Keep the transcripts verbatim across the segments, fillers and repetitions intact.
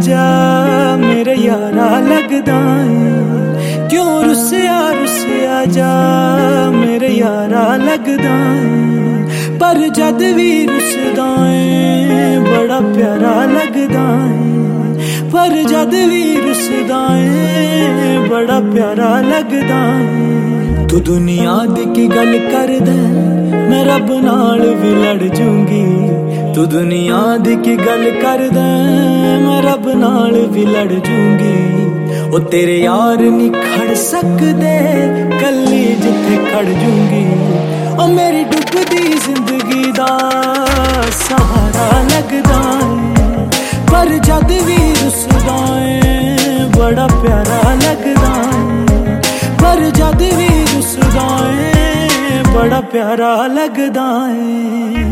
जा मेरे यारा लगदा है, क्यों रुसिया रुसिया जा मेरे यारा लगदा है। पर जद भी रुसदा है बड़ा प्यारा लगदा है, पर जद भी रुसदा है बड़ा प्यारा लगदा है। तू दुनिया दी की गल करदा मैं रब नाल भी लड़ जूंगी, तू दुनिया दी की गल करदा मैं रब नाल भी लड़ जूंगी। ओ तेरे यार नहीं खड़ सकदे कल्ली जिथे खड़ जूंगी, ओ मेरी डुबदी जिंदगी दा सहारा लगदा है। पर जद भी रुसदा है बड़ा प्यारा लगदा है, पर जद भी रुसदा है बड़ा प्यारा लगदा है।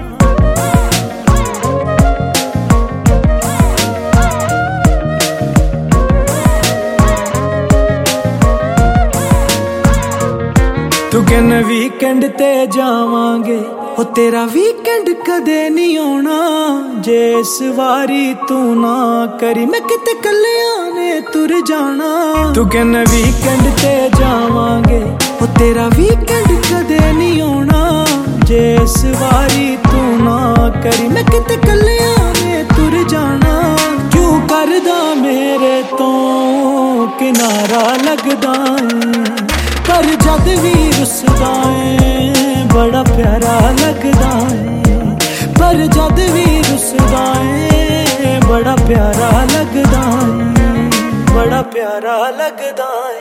तू कहना वीकेंड ते जावांगे, ओ तेरा वीकेंड कदे नहीं आना जे इस वारी तू ना करी मैं किते कल्लिया ने तुर जाना। तू कहना वीकेंड ते जावांगे, ओ तेरा वीकेंड कदे नहीं आना जे इस वारी तू ना करी मैं किते कल्लिया ने तुर जाना। क्यों करदा मेरे तो किनारा लगदा है, पर जद भी रुसदा है बड़ा प्यारा लगदा है, पर जद भी रुसदा है बड़ा प्यारा लगदा है, बड़ा प्यारा लगदा है।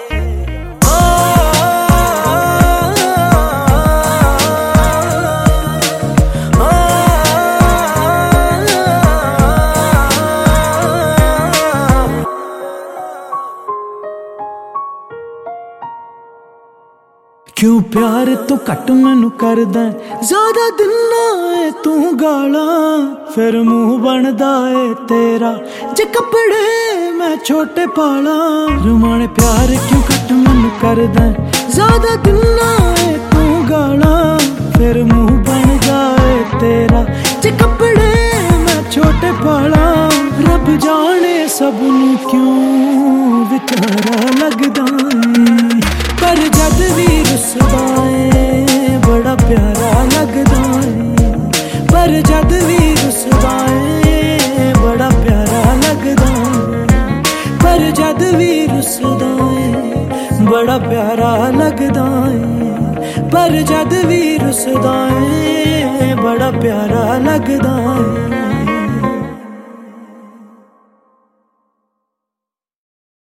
क्यों प्यार तो घट मैनू करदा ज्यादा दिना है तू गाला, फिर मुंह बनदा है तेरा जे कपड़े मैं छोटे पाला। रुमाने प्यार क्यों घट मैनू करदा ज्यादा दिना है तू गाला, फिर मुंह बनदा है तेरा जे कपड़े मैं छोटे पाला। रब जाने सबनू क्यों बेचारा लगदा है, पर जद भी रुसदा है बड़ा प्यारा लगदा है, पर जद भी रुसदा है बड़ा प्यारा लगदा है, पर जद भी रुसदा है बड़ा प्यारा लगदा है, पर जद भी रुसदा है बड़ा प्यारा लगदा है।